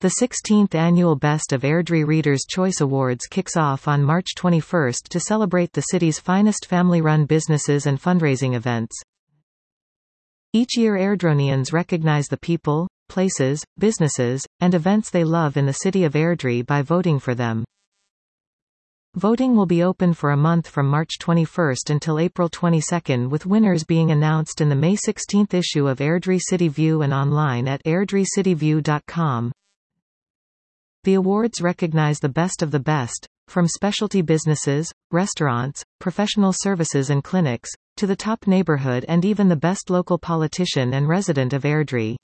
The 16th annual Best of Airdrie Readers' Choice Awards kicks off on March 21 to celebrate the city's finest family-run businesses and fundraising events. Each year Airdronians recognize the people, places, businesses, and events they love in the city of Airdrie by voting for them. Voting will be open for a month from March 21 until April 22, with winners being announced in the May 16 issue of Airdrie City View and online at airdriecityview.com. The awards recognize the best of the best, from specialty businesses, restaurants, professional services and clinics, to the top neighborhood and even the best local politician and resident of Airdrie.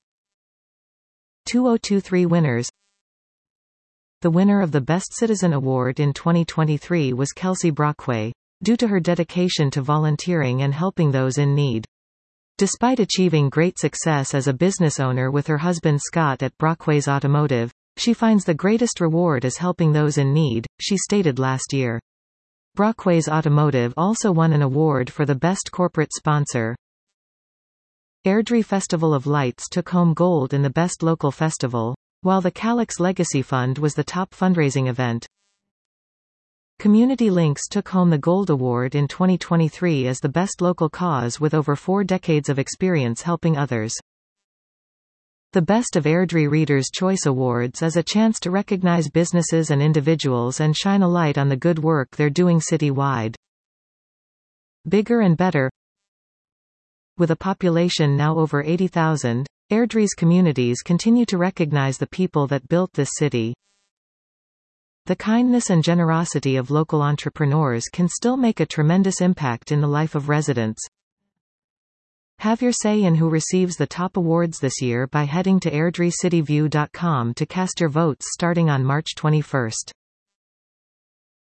2023 winners. The winner of the Best Citizen Award in 2023 was Kelsey Brockway, due to her dedication to volunteering and helping those in need. Despite achieving great success as a business owner with her husband Scott at Brockway's Automotive, she finds the greatest reward is helping those in need, she stated last year. Brockway's Automotive also won an award for the Best Corporate Sponsor. Airdrie Festival of Lights took home gold in the Best Local Festival, while the Calix Legacy Fund was the top fundraising event. Community Links took home the Gold Award in 2023 as the best local cause with over 4 decades of experience helping others. The Best of Airdrie Readers' Choice Awards is a chance to recognize businesses and individuals and shine a light on the good work they're doing citywide. Bigger and better. With a population now over 80,000, Airdrie's communities continue to recognize the people that built this city. The kindness and generosity of local entrepreneurs can still make a tremendous impact in the life of residents. Have your say in who receives the top awards this year by heading to airdriecityview.com to cast your votes starting on March 21.